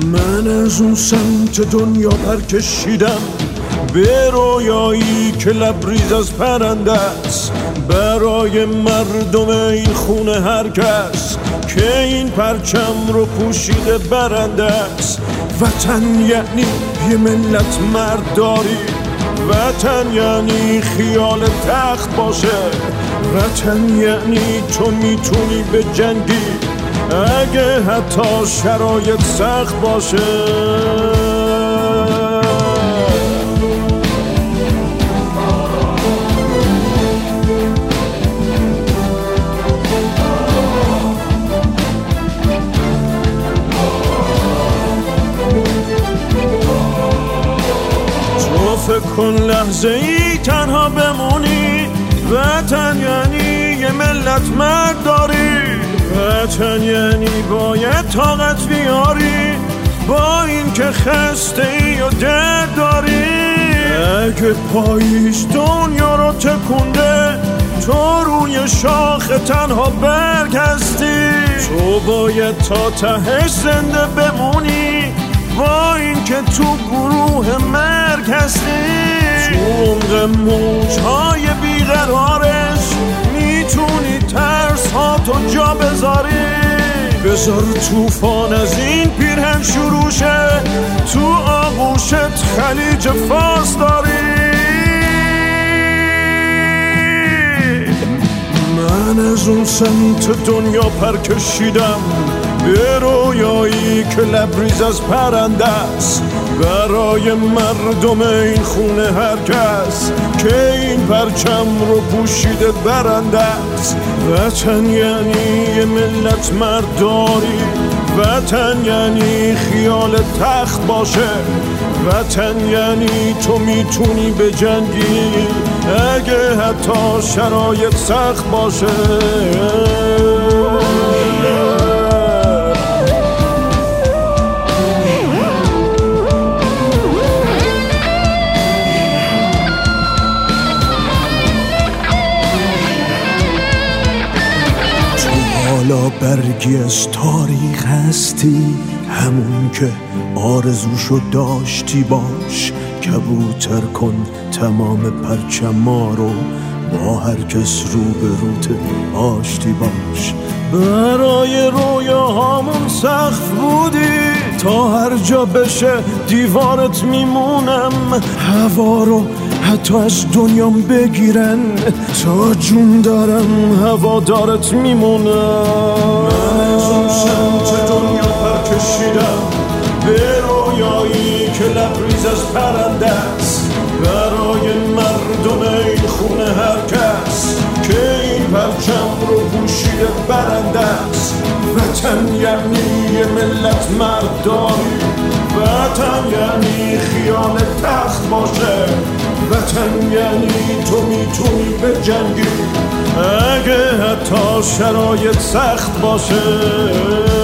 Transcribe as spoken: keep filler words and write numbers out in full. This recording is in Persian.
من از اون سمت دنیا پر کشیدم به رویایی که لبریز از پرنده است، برای مردم این خونه هر کس که این پرچم رو پوشیده برنده است. وطن یعنی یه ملت مرداری، وطن یعنی خیال تخت باشه، وطن یعنی تو میتونی به جنگی اگه حتی شرایط سخت باشه. تو فکر کن لحظه ای تنها بمونی، وطن یعنی یه ملت مرد داری، وطن یعنی باید طاقت بیاری با این که خسته ای و درد داری. اگه پاییز دنیا رو تکونده تو روی شاخ تنها برگ هستی، تو باید تا تهش زنده بمونی با این که تو گروه مرگ هستی. تو عمق موجهای بیقرارش میتونی ترس ها تو جا بذاری، بذار توفان از این پیرهن شروع شه، تو آغوشت خلیج فارس داری. من از اون سمت دنیا پر کشیدم به رویایی که لبریز از پرنده است، برای مردم این خونه هر کس که این پرچم رو پوشیده برنده است. وطن یعنی یه ملت مرداری، وطن یعنی خیال تخت باشه، وطن یعنی تو میتونی به جنگی اگه حتی شرایط سخت باشه. حالا برگی از تاریخ هستی، همون که آرزوشو داشتی باش، کبوتر کن تمام پرچما رو با هر کس رو به روت آشتی باش. برای رویاهامون سقف بودی، تا هر جا بشه دیوارت میمونم، هوا رو حتی از دنیام بگیرن تا جون دارم هوادارت میمونم. من از اون سمت دنیا پر کشیدم به رویایی که لبریز از پرنده است، برای مردم این خونه هر کس که این پرچم رو پوشیده برنده است. وطن یعنی یه ملت مرداری، وطن یعنی خیال تخت باشه، وطن یعنی تو میتونی به جنگی اگه حتی شرایط سخت باشه.